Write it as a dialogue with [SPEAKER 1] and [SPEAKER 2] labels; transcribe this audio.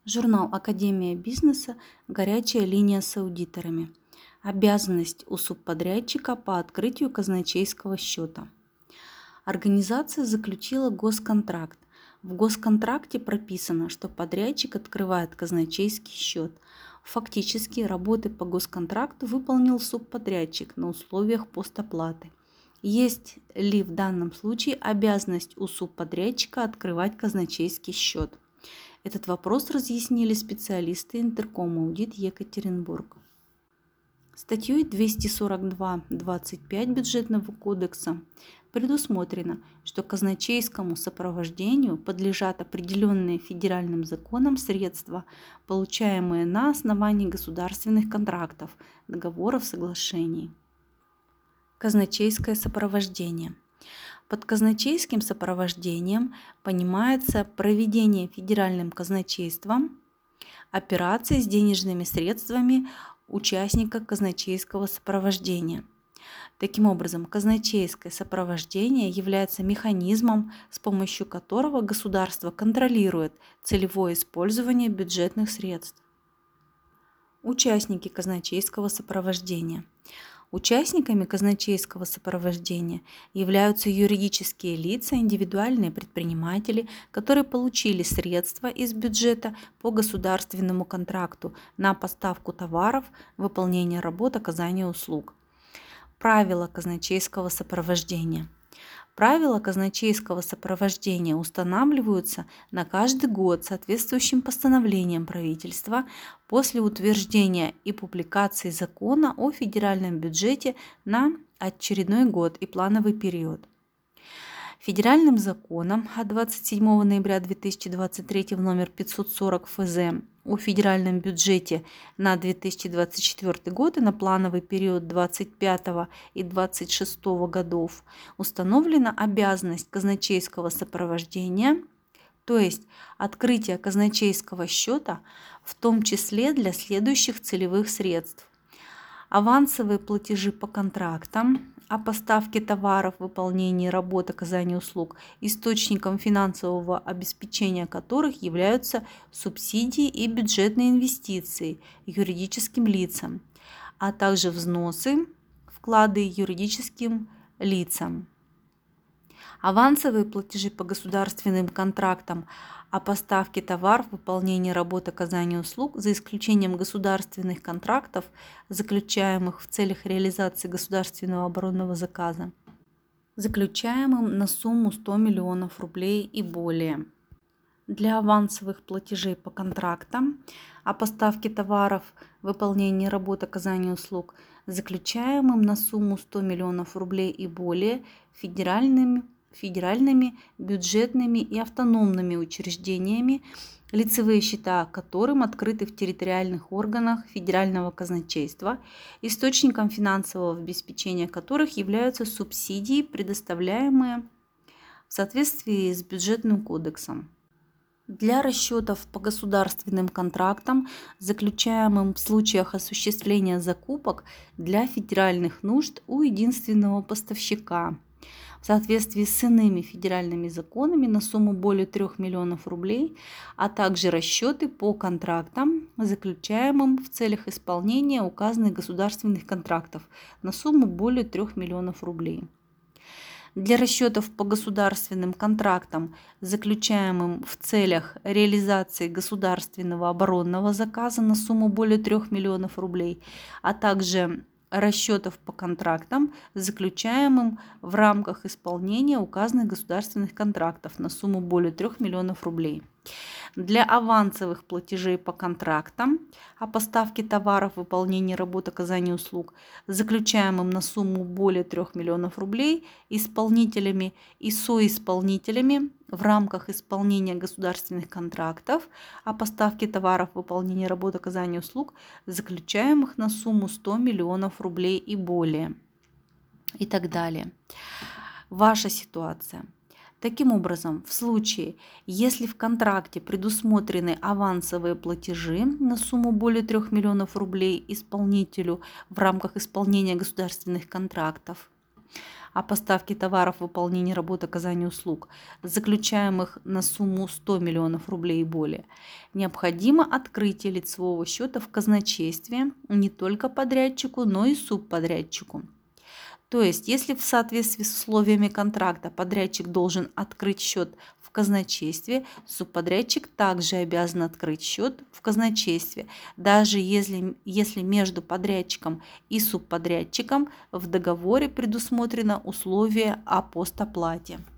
[SPEAKER 1] Журнал «Академия бизнеса. Горячая линия с аудиторами». Обязанность у субподрядчика по открытию казначейского счета. Организация заключила госконтракт. В госконтракте прописано, что подрядчик открывает казначейский счет. Фактически работы по госконтракту выполнил субподрядчик на условиях постоплаты. Есть ли в данном случае обязанность у субподрядчика открывать казначейский счет? Этот вопрос разъяснили специалисты Интерком Аудит Екатеринбург. Статьей 242.25 Бюджетного кодекса предусмотрено, что казначейскому сопровождению подлежат определенные федеральным законом средства, получаемые на основании государственных контрактов, договоров, соглашений. Казначейское сопровождение. Под казначейским сопровождением понимается проведение федеральным казначейством операций с денежными средствами участника казначейского сопровождения. Таким образом, казначейское сопровождение является механизмом, с помощью которого государство контролирует целевое использование бюджетных средств. Участники казначейского сопровождения. Участниками казначейского сопровождения являются юридические лица, индивидуальные предприниматели, которые получили средства из бюджета по государственному контракту на поставку товаров, выполнение работ, оказание услуг. Правила казначейского сопровождения. Правила казначейского сопровождения устанавливаются на каждый год соответствующим постановлением правительства после утверждения и публикации закона о федеральном бюджете на очередной год и плановый период. Федеральным законом от 27 ноября 2023 номер 540 ФЗ о федеральном бюджете на 2024 год и на плановый период 2025 и 2026 годов установлена обязанность казначейского сопровождения, то есть открытие казначейского счета, в том числе для следующих целевых средств: авансовые платежи по контрактам о поставке товаров, выполнении работ, оказании услуг, источником финансового обеспечения которых являются субсидии и бюджетные инвестиции юридическим лицам, а также взносы, вклады юридическим лицам. Авансовые платежи по государственным контрактам о поставке товаров, выполнении работ, оказании услуг, за исключением государственных контрактов, заключаемых в целях реализации государственного оборонного заказа, заключаемым на сумму 100 миллионов рублей и более. Для авансовых платежей по контрактам о поставке товаров, выполнении работ, оказании услуг, заключаемым на сумму 100 миллионов рублей и более федеральными, бюджетными и автономными учреждениями, лицевые счета которым открыты в территориальных органах федерального казначейства, источником финансового обеспечения которых являются субсидии, предоставляемые в соответствии с бюджетным кодексом. Для расчетов по государственным контрактам, заключаемым в случаях осуществления закупок для федеральных нужд у единственного поставщика, в соответствии с иными федеральными законами на сумму более 3 миллионов рублей, а также расчеты по контрактам, заключаемым в целях исполнения указанных государственных контрактов на сумму более 3 миллионов рублей. Для расчетов по государственным контрактам, заключаемым в целях реализации государственного оборонного заказа на сумму более 3 миллионов рублей, а также расчетов по контрактам, заключаемым в рамках исполнения указанных государственных контрактов на сумму более 3 миллионов рублей. Для авансовых платежей по контрактам о поставке товаров, выполнении работ, оказании услуг, заключаемым на сумму более 3 миллионов рублей исполнителями и соисполнителями в рамках исполнения государственных контрактов о поставке товаров, выполнении работ, оказании услуг, заключаемых на сумму 100 миллионов рублей и более, и так далее. Ваша ситуация. Таким образом, в случае, если в контракте предусмотрены авансовые платежи на сумму более 3 миллионов рублей исполнителю в рамках исполнения государственных контрактов, о поставке товаров, выполнении работ, оказании услуг, заключаемых на сумму 100 миллионов рублей и более, необходимо открытие лицевого счета в казначействе не только подрядчику, но и субподрядчику. То есть, если в соответствии с условиями контракта подрядчик должен открыть счет в казначействе, субподрядчик также обязан открыть счет в казначействе, даже если между подрядчиком и субподрядчиком в договоре предусмотрено условие о постоплате.